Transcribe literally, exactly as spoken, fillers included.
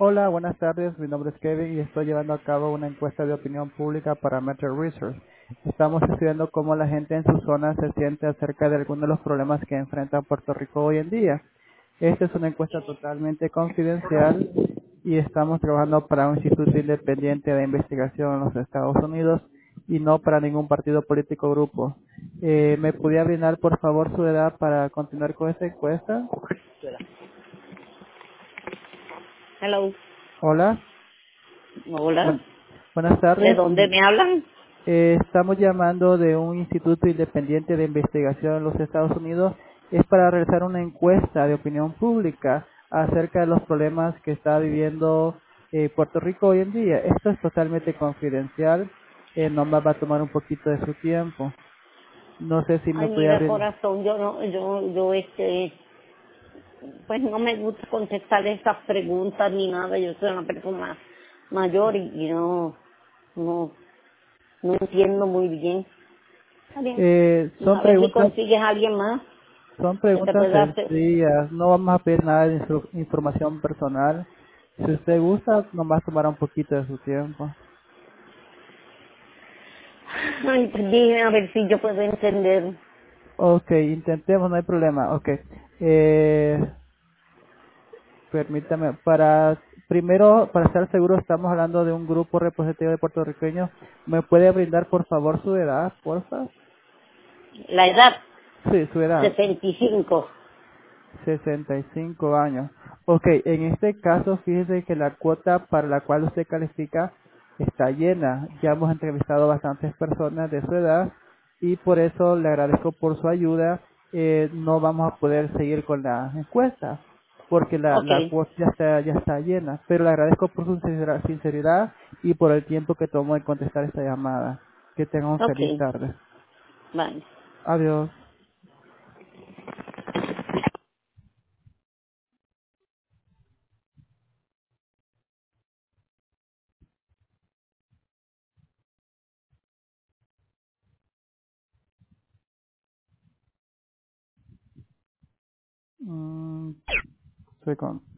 Hola, buenas tardes. Mi nombre es Kevin y estoy llevando a cabo una encuesta de opinión pública para Metro Research. Estamos estudiando cómo la gente en su zona se siente acerca de algunos de los problemas que enfrenta Puerto Rico hoy en día. Esta es una encuesta totalmente confidencial y estamos trabajando para un instituto independiente de investigación en los Estados Unidos y no para ningún partido político o grupo. Eh, ¿Me podría brindar por favor su edad para continuar con esta encuesta? Hello. Hola, Hola. buen- buenas ¿De tardes. dónde me hablan? Eh, estamos llamando de un instituto independiente de investigación en los Estados Unidos. Es para realizar una encuesta de opinión pública acerca de los problemas que está viviendo eh, Puerto Rico hoy en día. Esto es totalmente confidencial. Eh, nomás va a tomar un poquito de su tiempo. No sé si me Ay, puede mira, abrir. corazón, yo no, yo, yo, este, pues no me gusta contestar esas preguntas ni nada. Yo soy una persona mayor y, y no, no, no entiendo muy bien. Está bien. Eh, son A ver si preguntas, consigues a alguien más son que te preguntas pueda hacer. sencillas. No vamos a pedir nada de instru- información personal. Si usted gusta, nomás tomará un poquito de su tiempo. Ay, pues dime a ver si yo puedo entender. Ok, intentemos, no hay problema. Ok. Eh, permítame, para, primero, para estar seguro, estamos hablando de un grupo representativo de puertorriqueños. ¿Me puede brindar, por favor, su edad, porfa? La edad, Sí, su edad. sesenta y cinco. sesenta y cinco años. Ok, en este caso, fíjese que la cuota para la cual usted califica está llena. Ya hemos entrevistado bastantes personas de su edad y por eso le agradezco por su ayuda. Eh, no vamos a poder seguir con la encuesta porque la, Ok, la cuota ya está, ya está llena. Pero le agradezco por su sincera- sinceridad y por el tiempo que tomó en contestar esta llamada. Que tenga un feliz ok, tarde. vale. Adiós. Mm, soy con